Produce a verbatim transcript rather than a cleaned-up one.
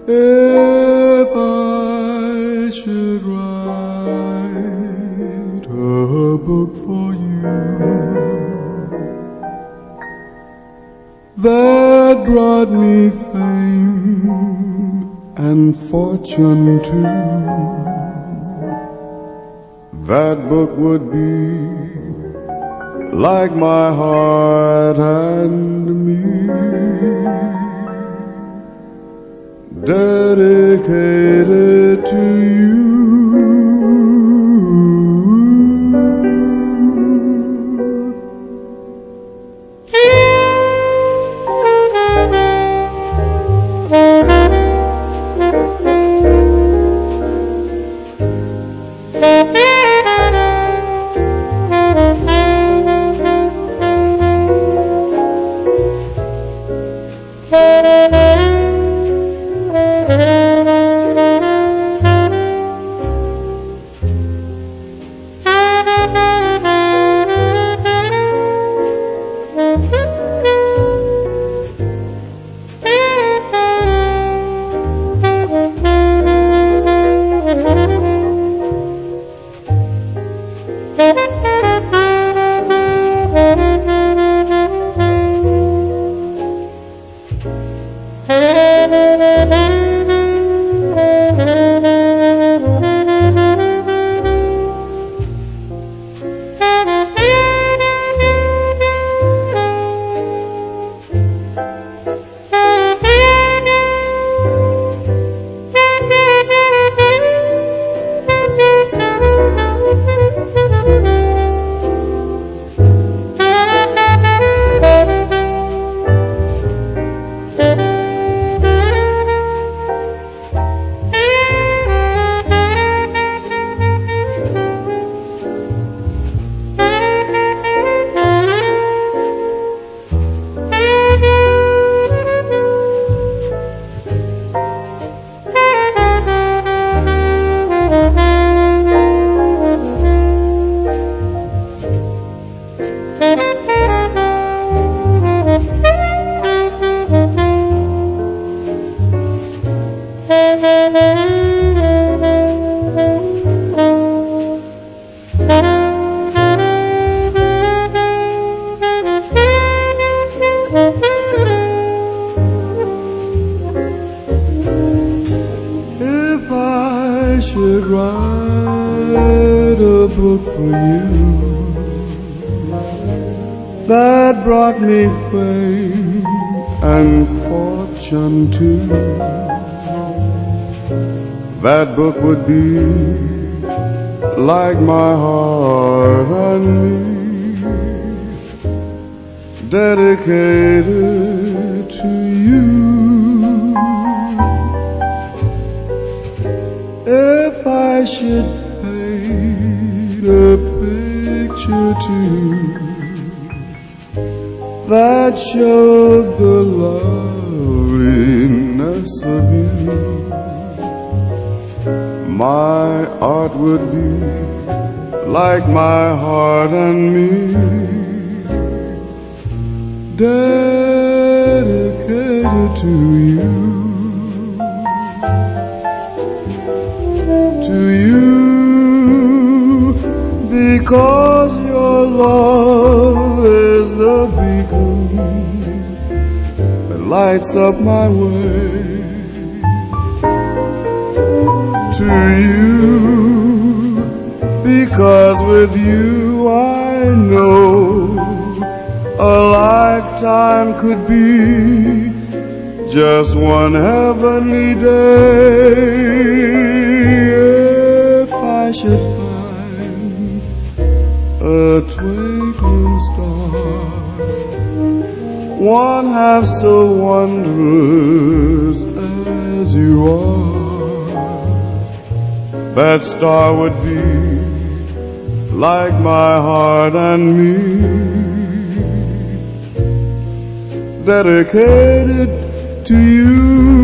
If I should write a book for you that brought me fame and fortune too, that book would be like my heart and me, dedicated to you. If I should write a book for you that brought me fame and fortune too, that book would be like my heart and me, dedicated to you. If I should paint a picture too that showed the loveliness of you, my art would be like my heart and me, dedicated to you. To you, because your love is the beacon that lights up my way. To you, because with you I know a lifetime could be just one heavenly day. I should find a twinkling star, one half so wondrous as you are, that star would be like my heart and me, dedicated to you.